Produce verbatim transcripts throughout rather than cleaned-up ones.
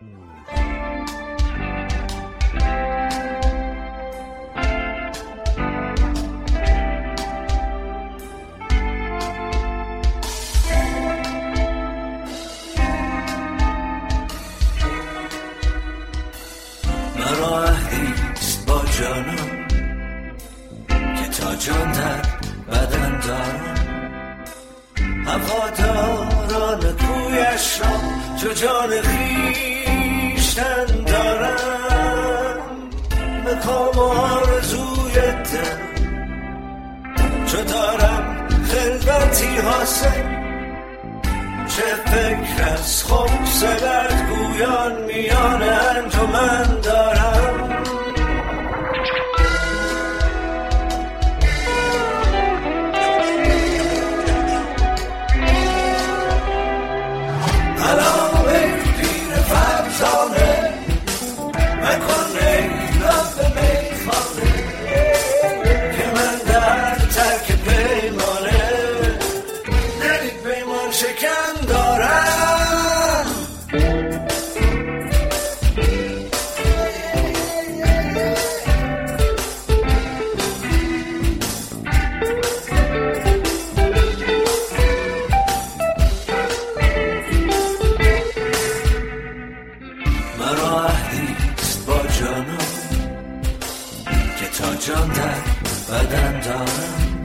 مرا عهدیست با جانم که تا جان در بدن دارم، هواداران کویش را چو جان خویشتن دارم. به کام و آرزوی دل چو دارم خلوتی حاصل، چه فکر از خبث بدگویان میان انجمن دارم. جان در بدن دارم،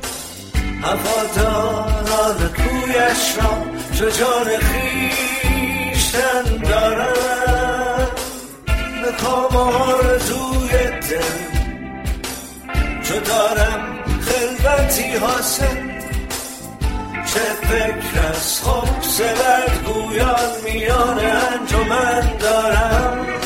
هواداران کویش را چو جان خویشتن دارم. به کام آرزوی دل چو دارم خلوتی حاصل، چه فکر از خبث بدگویان میان انجمن دارم.